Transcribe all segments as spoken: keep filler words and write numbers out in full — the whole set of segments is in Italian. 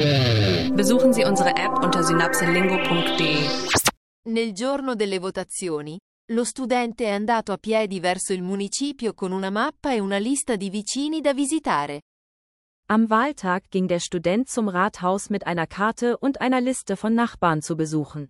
Besuchen Sie unsere App unter synapselingo punto de. Nel giorno delle votazioni, lo studente è andato a piedi verso il municipio con una mappa e una lista di vicini da visitare. Am Wahltag ging der Student zum Rathaus mit einer Karte und einer Liste von Nachbarn zu besuchen.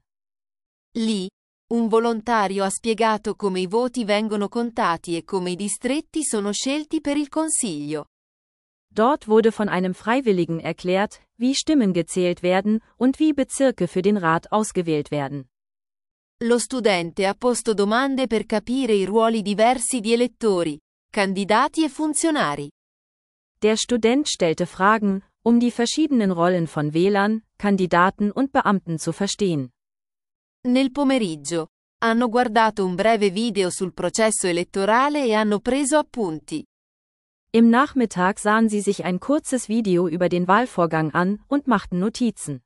Lì, un volontario ha spiegato come i voti vengono contati e come i distretti sono scelti per il consiglio. Dort wurde von einem Freiwilligen erklärt, wie Stimmen gezählt werden und wie Bezirke für den Rat ausgewählt werden. Lo studente ha posto domande per capire i ruoli diversi di elettori, candidati e funzionari. Der Student stellte Fragen, um die verschiedenen Rollen von Wählern, Kandidaten und Beamten zu verstehen. Nel pomeriggio, hanno guardato un breve video sul processo elettorale e hanno preso appunti. Im Nachmittag sahen sie sich ein kurzes Video über den Wahlvorgang an und machten Notizen.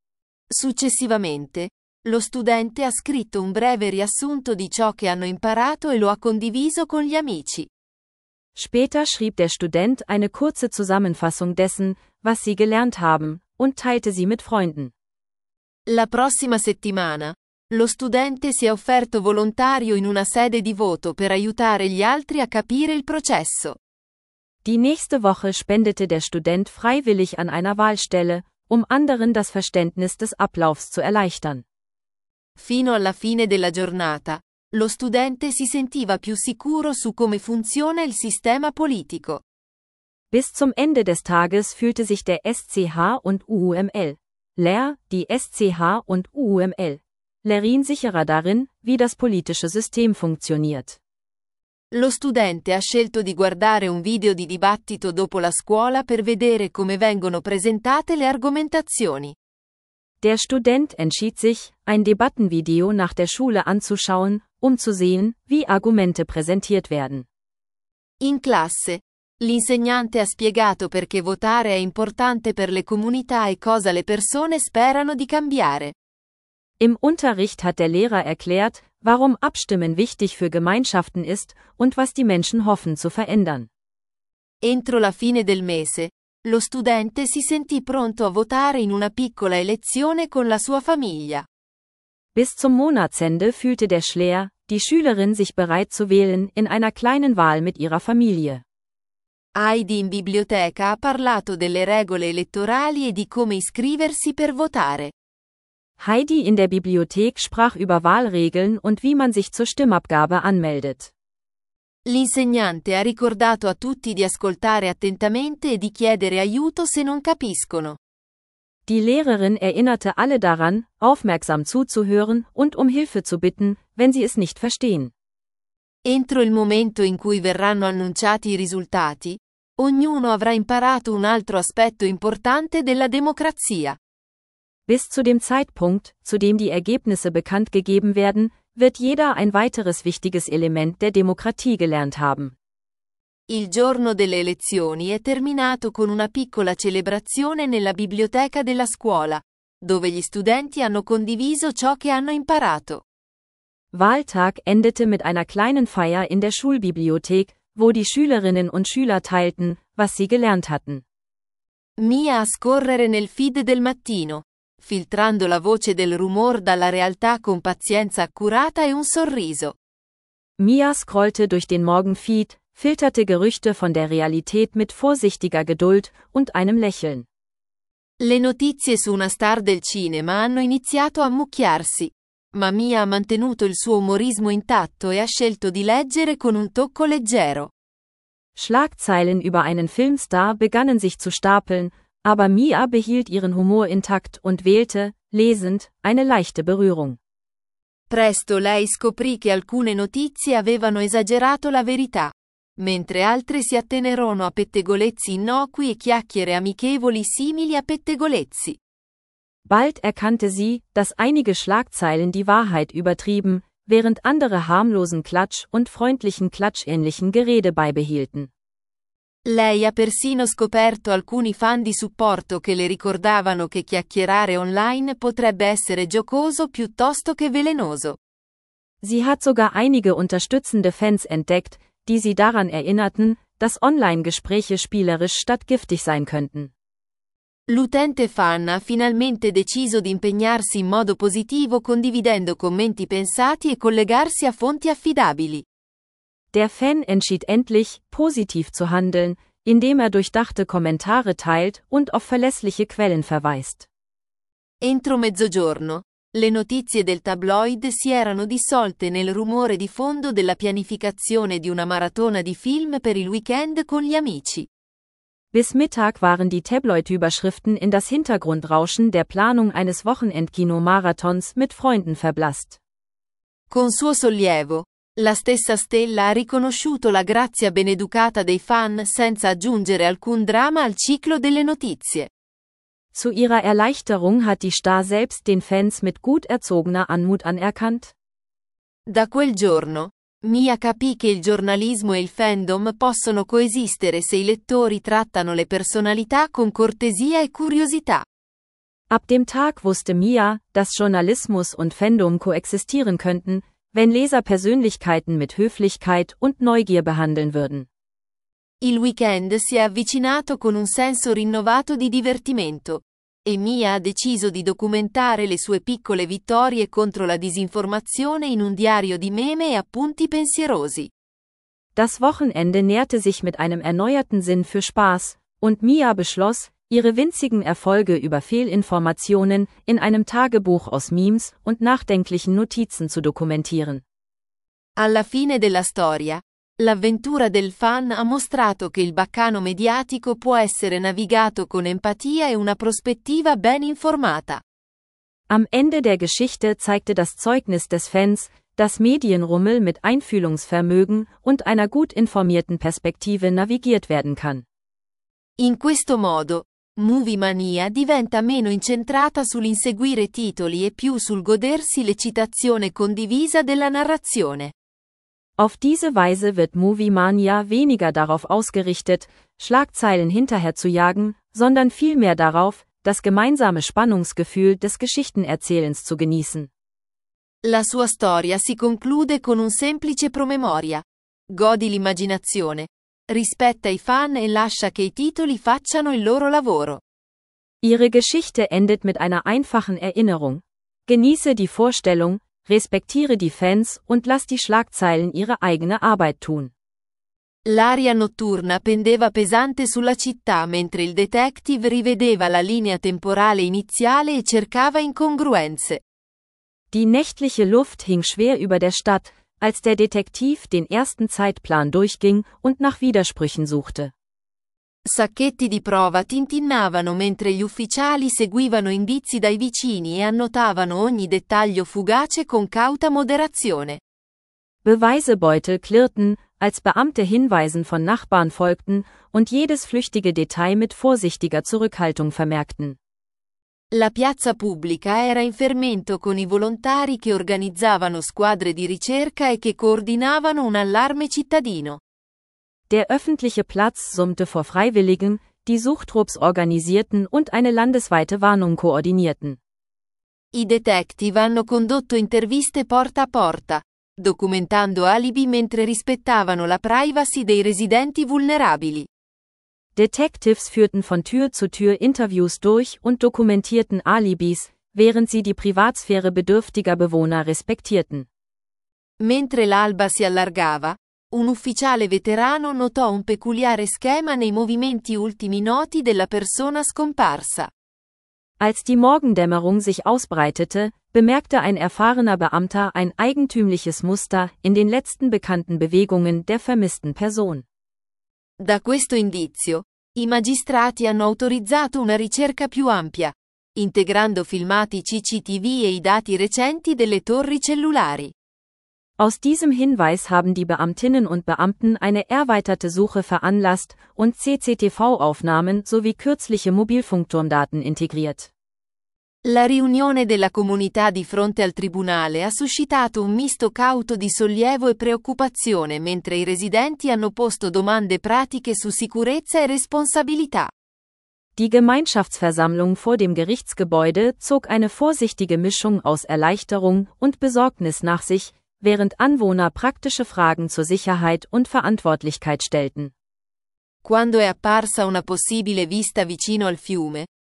Successivamente, lo studente ha scritto un breve riassunto di ciò che hanno imparato e lo ha condiviso con gli amici. Später schrieb der Student eine kurze Zusammenfassung dessen, was sie gelernt haben, und teilte sie mit Freunden. La prossima settimana, lo studente si è offerto volontario in una sede di voto per aiutare gli altri a capire il processo. Die nächste Woche spendete der Student freiwillig an einer Wahlstelle, um anderen das Verständnis des Ablaufs zu erleichtern. Fino alla fine della giornata, lo studente si sentiva più sicuro su come funziona il sistema politico. Bis zum Ende des Tages fühlte sich der S C H und U U M L, Lehr, die S C H und U U M L, Lerin sicherer darin, wie das politische System funktioniert. Lo studente ha scelto di guardare un video di dibattito dopo la scuola per vedere come vengono presentate le argomentazioni. Der Student entschied sich, ein Debattenvideo nach der Schule anzuschauen, um zu sehen, wie Argumente präsentiert werden. In classe, l'insegnante ha spiegato perché votare è importante per le comunità e cosa le persone sperano di cambiare. Im Unterricht hat der Lehrer erklärt, warum Abstimmen wichtig für Gemeinschaften ist und was die Menschen hoffen zu verändern. Entro la fine del mese, lo studente si sentì pronto a votare in una piccola elezione con la sua famiglia. Bis zum Monatsende fühlte der Schläger, die Schülerin sich bereit zu wählen in einer kleinen Wahl mit ihrer Familie. Heidi in biblioteca ha parlato delle regole elettorali e di come iscriversi per votare. Heidi in der Bibliothek sprach über Wahlregeln und wie man sich zur Stimmabgabe anmeldet. L'insegnante ha ricordato a tutti di ascoltare attentamente e di chiedere aiuto se non capiscono. Die Lehrerin erinnerte alle daran, aufmerksam zuzuhören und um Hilfe zu bitten, wenn sie es nicht verstehen. Entro il momento in cui verranno annunciati i risultati, ognuno avrà imparato un altro aspetto importante della democrazia. Bis zu dem Zeitpunkt, zu dem die Ergebnisse bekannt gegeben werden, wird jeder ein weiteres wichtiges Element der Demokratie gelernt haben. Il giorno delle elezioni è terminato con una piccola celebrazione nella biblioteca della scuola, dove gli studenti hanno condiviso ciò che hanno imparato. Wahltag endete mit einer kleinen Feier in der Schulbibliothek, wo die Schülerinnen und Schüler teilten, was sie gelernt hatten. Mia a scorrere nel feed del mattino, filtrando la voce del rumor dalla realtà con pazienza accurata e un sorriso. Mia scrollte durch den Morgenfeed, filterte Gerüchte von der Realität mit vorsichtiger Geduld und einem Lächeln. Le notizie su una star del cinema hanno iniziato a ammucchiarsi, ma Mia ha mantenuto il suo umorismo intatto e ha scelto di leggere con un tocco leggero. Schlagzeilen über einen Filmstar begannen sich zu stapeln, aber Mia behielt ihren Humor intakt und wählte, lesend, eine leichte Berührung. Presto lei scoprì che alcune notizie avevano esagerato la verità, mentre altre si attenerono a pettegolezzi innocui e chiacchiere amichevoli simili a pettegolezzi. Bald erkannte sie, dass einige Schlagzeilen die Wahrheit übertrieben, während andere harmlosen Klatsch und freundlichen klatschähnlichen Gerede beibehielten. Lei ha persino scoperto alcuni fan di supporto che le ricordavano che chiacchierare online potrebbe essere giocoso piuttosto che velenoso. Sie hat sogar einige unterstützende Fans entdeckt, die sie daran erinnerten, dass Online-Gespräche spielerisch statt giftig sein könnten. L'utente fan ha finalmente deciso di impegnarsi in modo positivo condividendo commenti pensati e collegarsi a fonti affidabili. Der Fan entschied endlich, positiv zu handeln, indem er durchdachte Kommentare teilt und auf verlässliche Quellen verweist. Entro mezzogiorno, le notizie del tabloid si erano dissolte nel rumore di fondo della pianificazione di una maratona di film per il weekend con gli amici. Bis Mittag waren die Tabloid-Überschriften in das Hintergrundrauschen der Planung eines Wochenendkino-Marathons mit Freunden verblasst. Con suo sollievo, la stessa stella ha riconosciuto la grazia beneducata dei fan senza aggiungere alcun dramma al ciclo delle notizie. Zu ihrer Erleichterung hat die Star selbst den Fans mit gut erzogener Anmut anerkannt. Da quel giorno, Mia capì che il giornalismo e il fandom possono coesistere se i lettori trattano le personalità con cortesia e curiosità. Ab dem Tag wusste Mia, dass Journalismus und Fandom koexistieren könnten, wenn Leser Persönlichkeiten mit Höflichkeit und Neugier behandeln würden. Il weekend si è avvicinato con un senso rinnovato di divertimento, e Mia ha deciso di documentare le sue piccole vittorie contro la disinformazione in un diario di meme e appunti pensierosi. Das Wochenende näherte sich mit einem erneuerten Sinn für Spaß, und Mia beschloss, ihre winzigen Erfolge über Fehlinformationen in einem Tagebuch aus Memes und nachdenklichen Notizen zu dokumentieren. Alla fine della storia, l'avventura del fan ha mostrato che il baccano mediatico può essere navigato con empatia e una prospettiva ben informata. Am Ende der Geschichte zeigte das Zeugnis des Fans, dass Medienrummel mit Einfühlungsvermögen und einer gut informierten Perspektive navigiert werden kann. In questo modo, Movie Mania diventa meno incentrata sull'inseguire titoli e più sul godersi l'eccitazione condivisa della narrazione. Auf diese Weise wird Movie Mania weniger darauf ausgerichtet, Schlagzeilen hinterher zu jagen, sondern vielmehr darauf, das gemeinsame Spannungsgefühl des Geschichtenerzählens zu genießen. La sua storia si conclude con un semplice promemoria. Godi l'immaginazione. Rispetta i fan e lascia che i titoli facciano il loro lavoro. Ihre Geschichte endet mit einer einfachen Erinnerung. Genieße die Vorstellung, respektiere die Fans und lass die Schlagzeilen ihre eigene Arbeit tun. L'aria notturna pendeva pesante sulla città mentre il detective rivedeva la linea temporale iniziale e cercava incongruenze. Die nächtliche Luft hing schwer über der Stadt, als der Detektiv den ersten Zeitplan durchging und nach Widersprüchen suchte. Sacchetti di prova tintinnavano mentre gli ufficiali seguivano indizi dai vicini e annotavano ogni dettaglio fugace con cauta moderazione. Beweisebeutel klirrten, als Beamte Hinweisen von Nachbarn folgten und jedes flüchtige Detail mit vorsichtiger Zurückhaltung vermerkten. La piazza pubblica era in fermento con i volontari che organizzavano squadre di ricerca e che coordinavano un allarme cittadino. Der öffentliche Platz summte vor Freiwilligen, die Suchtrupps organisierten und eine landesweite Warnung koordinierten. I detective hanno condotto interviste porta a porta, documentando alibi mentre rispettavano la privacy dei residenti vulnerabili. Detectives führten von Tür zu Tür Interviews durch und dokumentierten Alibis, während sie die Privatsphäre bedürftiger Bewohner respektierten. Mentre l'alba si allargava, un ufficiale veterano notò un peculiare schema nei movimenti ultimi noti della persona scomparsa. Als die Morgendämmerung sich ausbreitete, bemerkte ein erfahrener Beamter ein eigentümliches Muster in den letzten bekannten Bewegungen der vermissten Person. Da questo indizio, i magistrati hanno autorizzato una ricerca più ampia, integrando filmati C C T V e i dati recenti delle torri cellulari. Aus diesem Hinweis haben die Beamtinnen und Beamten eine erweiterte Suche veranlasst und C C T V-Aufnahmen sowie kürzliche Mobilfunkturmdaten integriert. La riunione della comunità di fronte al tribunale ha suscitato un misto cauto di sollievo e preoccupazione mentre i residenti hanno posto domande pratiche su sicurezza e responsabilità. Die Gemeinschaftsversammlung vor dem Gerichtsgebäude zog eine vorsichtige Mischung aus Erleichterung und Besorgnis nach sich, während Anwohner praktische Fragen zur Sicherheit und Verantwortlichkeit stellten. Quando è apparsa una possibile vista vicino al fiume,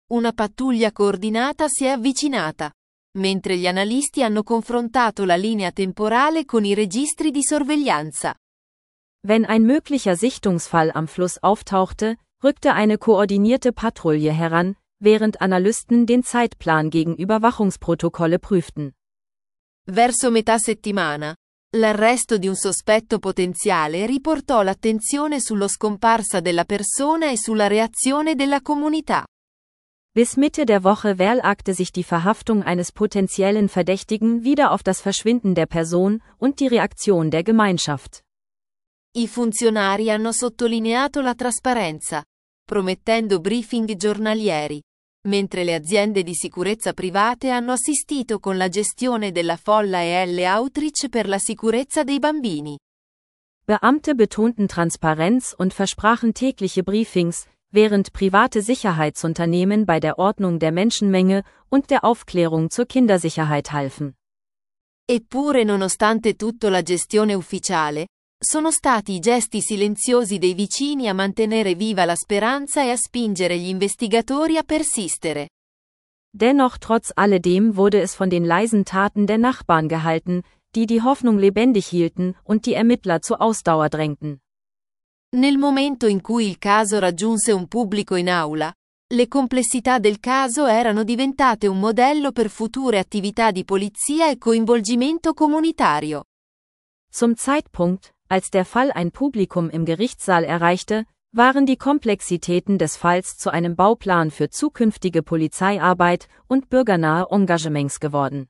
Una pattuglia coordinata si è avvicinata, mentre gli analisti hanno confrontato la linea temporale con i registri di sorveglianza. Wenn ein möglicher Sichtungsfall am Fluss auftauchte, rückte eine koordinierte Patrouille heran, während Analysten den Zeitplan gegen Überwachungsprotokolle prüften. Verso metà settimana, l'arresto di un sospetto potenziale riportò l'attenzione sullo scomparsa della persona e sulla reazione della comunità. Bis Mitte der Woche verlagte sich die Verhaftung eines potenziellen Verdächtigen wieder auf das Verschwinden der Person und die Reaktion der Gemeinschaft. I funzionari hanno sottolineato la trasparenza, promettendo briefing giornalieri, mentre le aziende di sicurezza private hanno assistito con la gestione della folla e l'outreach per la sicurezza dei bambini. Beamte betonten Transparenz und versprachen tägliche Briefings, während private Sicherheitsunternehmen bei der Ordnung der Menschenmenge und der Aufklärung zur Kindersicherheit halfen. Eppure, nonostante tutto la gestione ufficiale, sono stati i gesti silenziosi dei vicini a mantenere viva la speranza e a spingere gli investigatori a persistere. Dennoch trotz alledem wurde es von den leisen Taten der Nachbarn gehalten, die die Hoffnung lebendig hielten und die Ermittler zur Ausdauer drängten. Nel momento in cui il caso raggiunse un pubblico in aula, le complessità del caso erano diventate un modello per future attività di polizia e coinvolgimento comunitario. Zum Zeitpunkt, als der Fall ein Publikum im Gerichtssaal erreichte, waren die Komplexitäten des Falls zu einem Bauplan für zukünftige Polizeiarbeit und bürgernahe Engagements geworden.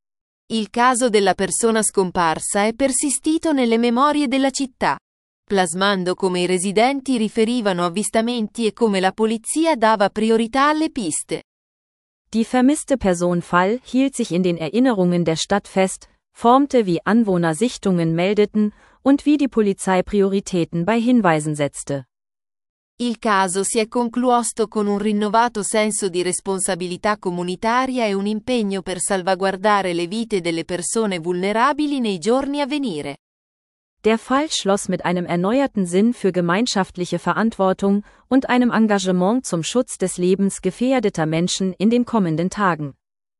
Il caso della persona scomparsa è persistito nelle memorie della città, plasmando come i residenti riferivano avvistamenti e come la polizia dava priorità alle piste. Die vermisste Person-Fall hielt sich in den Erinnerungen der Stadt fest, formte, wie Anwohner Sichtungen meldeten und wie die Polizei Prioritäten bei Hinweisen setzte. Il caso si è concluso con un rinnovato senso di responsabilità comunitaria e un impegno per salvaguardare le vite delle persone vulnerabili nei giorni a venire. Der Fall schloss mit einem erneuerten Sinn für gemeinschaftliche Verantwortung und einem Engagement zum Schutz des Lebens gefährdeter Menschen in den kommenden Tagen.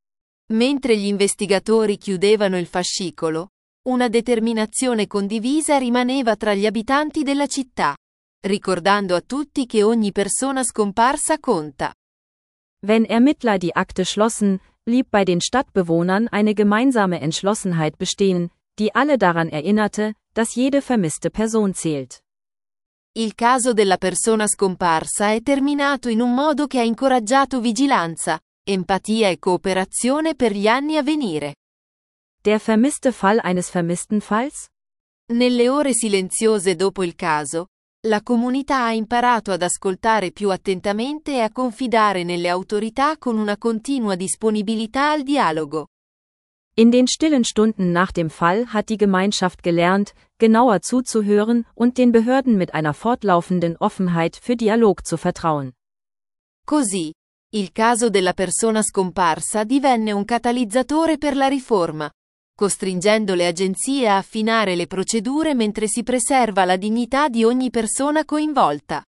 Mentre gli investigatori chiudevano il fascicolo, una determinazione condivisa rimaneva tra gli abitanti della città, ricordando a tutti che ogni persona scomparsa conta. Wenn Ermittler die Akte schlossen, blieb bei den Stadtbewohnern eine gemeinsame Entschlossenheit bestehen, die alle daran erinnerte, dass jede vermisste Person zählt. Il caso della persona scomparsa è terminato in un modo che ha incoraggiato vigilanza, empatia e cooperazione per gli anni a venire. Der vermisste Fall eines vermissten Falls? Nelle ore silenziose dopo il caso, la comunità ha imparato ad ascoltare più attentamente e a confidare nelle autorità con una continua disponibilità al dialogo. In den stillen Stunden nach dem Fall hat die Gemeinschaft gelernt, genauer zuzuhören und den Behörden mit einer fortlaufenden Offenheit für Dialog zu vertrauen. Così, il caso della persona scomparsa divenne un catalizzatore per la riforma, costringendo le agenzie a affinare le procedure mentre si preserva la dignità di ogni persona coinvolta.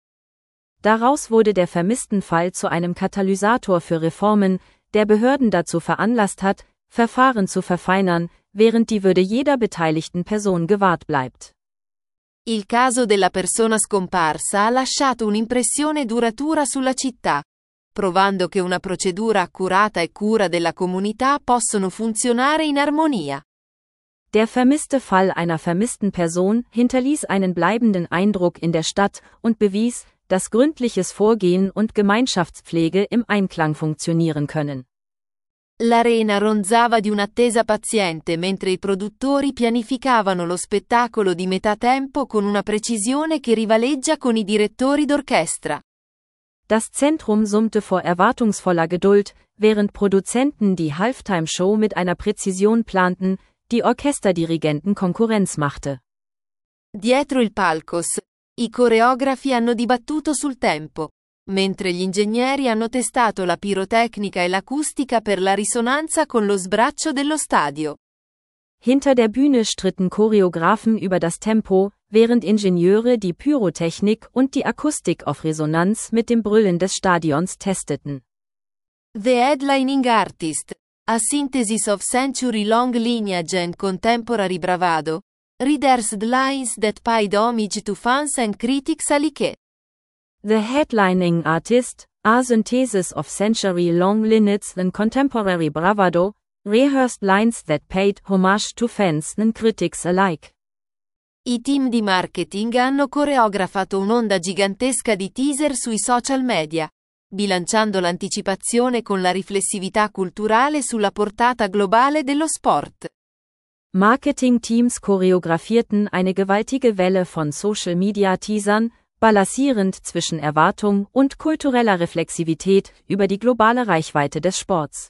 Daraus wurde der Vermisstenfall zu einem Katalysator für Reformen, der Behörden dazu veranlasst hat, Verfahren zu verfeinern, während die Würde jeder beteiligten Person gewahrt bleibt. Il caso della persona scomparsa ha lasciato un'impressione duratura sulla città, provando che una procedura accurata e cura della comunità possono funzionare in armonia. Der vermisste Fall einer vermissten Person hinterließ einen bleibenden Eindruck in der Stadt und bewies, dass gründliches Vorgehen und Gemeinschaftspflege im Einklang funktionieren können. L'arena ronzava di un'attesa paziente mentre i produttori pianificavano lo spettacolo di metà tempo con una precisione che rivaleggia con i direttori d'orchestra. Das Zentrum summte vor erwartungsvoller Geduld, während Produzenten die Halftime-Show mit einer Präzision planten, die Orchesterdirigenten Konkurrenz machte. Dietro il palcos, i coreografi hanno dibattuto sul tempo, mentre gli ingegneri hanno testato la pirotecnica e l'acustica per la risonanza con lo sbraccio dello stadio. Hinter der Bühne stritten Choreografen über das Tempo, während Ingenieure die Pyrotechnik und die Akustik auf Resonanz mit dem Brüllen des Stadions testeten. The Headlining Artist. A Synthesis of Century-Long Lineage and Contemporary Bravado. Readers' Lines that paid homage to fans and critics alike. The Headlining Artist, a Synthesis of Century-Long Lineage and Contemporary Bravado, rehearsed lines that paid homage to fans and critics alike. I team di marketing hanno coreografato un'onda gigantesca di teaser sui social media, bilanciando l'anticipazione con la riflessività culturale sulla portata globale dello sport. Marketing-Teams choreografierten eine gewaltige Welle von Social-Media-Teasern, balancierend zwischen Erwartung und kultureller Reflexivität über die globale Reichweite des Sports.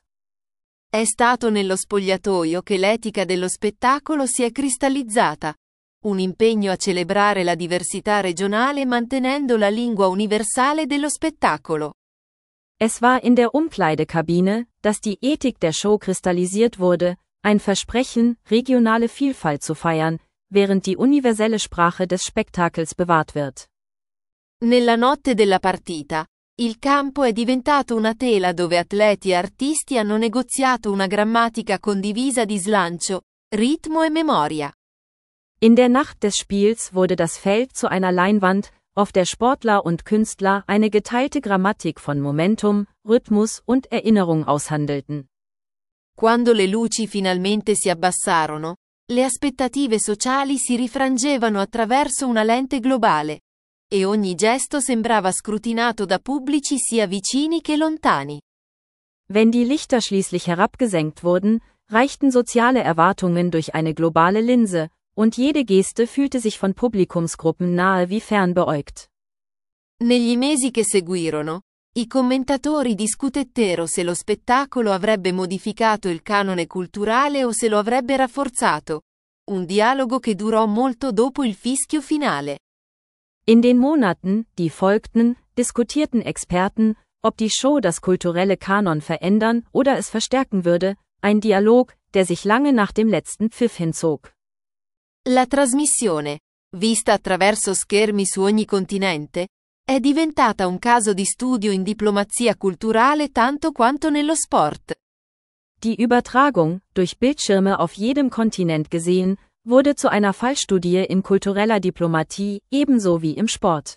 È stato nello spogliatoio che l'etica dello spettacolo si è cristallizzata. Un impegno a celebrare la diversità regionale mantenendo la lingua universale dello spettacolo. Es war in der Umkleidekabine, dass die Ethik der Show kristallisiert wurde, ein Versprechen, regionale Vielfalt zu feiern, während die universelle Sprache des Spektakels bewahrt wird. Nella notte della partita, il campo è diventato una tela dove atleti e artisti hanno negoziato una grammatica condivisa di slancio, ritmo e memoria. In der Nacht des Spiels wurde das Feld zu einer Leinwand, auf der Sportler und Künstler eine geteilte Grammatik von Momentum, Rhythmus und Erinnerung aushandelten. Quando le luci finalmente si abbassarono, le aspettative sociali si rifrangevano attraverso una lente globale, e ogni gesto sembrava scrutinato da pubblici sia vicini che lontani. Wenn die Lichter schließlich herabgesenkt wurden, reichten soziale Erwartungen durch eine globale Linse, und jede Geste fühlte sich von Publikumsgruppen nahe wie fern beäugt. Negli mesi che seguirono, i commentatori discutettero se lo spettacolo avrebbe modificato il canone culturale o se lo avrebbe rafforzato. Un dialogo che durò molto dopo il fischio finale. In den Monaten, die folgten, diskutierten Experten, ob die Show das kulturelle Kanon verändern oder es verstärken würde, ein Dialog, der sich lange nach dem letzten Pfiff hinzog. La trasmissione, vista attraverso schermi su ogni continente, è diventata un caso di studio in diplomazia culturale tanto quanto nello sport. Die Übertragung, durch Bildschirme auf jedem Kontinent gesehen, wurde zu einer Fallstudie in kultureller Diplomatie, ebenso wie im Sport.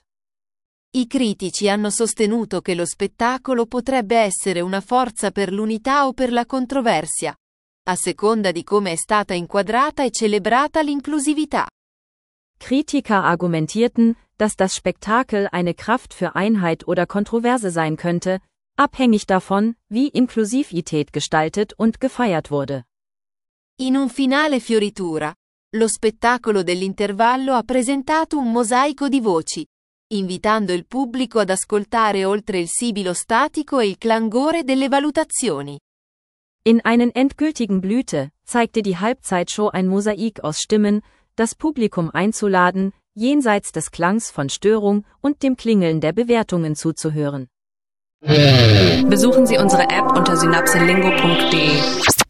I critici hanno sostenuto che lo spettacolo potrebbe essere una forza per l'unità o per la controversia, a seconda di come è stata inquadrata e celebrata l'inclusività. Kritiker argumentierten, dass das Spektakel eine Kraft für Einheit oder Kontroverse sein könnte, abhängig davon, wie Inklusivität gestaltet und gefeiert wurde. In un finale fioritura, lo spettacolo dell'intervallo ha presentato un mosaico di voci, invitando il pubblico ad ascoltare oltre il sibilo statico e il clangore delle valutazioni. In einen endgültigen Blüte zeigte die Halbzeitshow ein Mosaik aus Stimmen, das Publikum einzuladen, jenseits des Klangs von Störung und dem Klingeln der Bewertungen zuzuhören. Besuchen Sie unsere App unter synapselingo punkt de.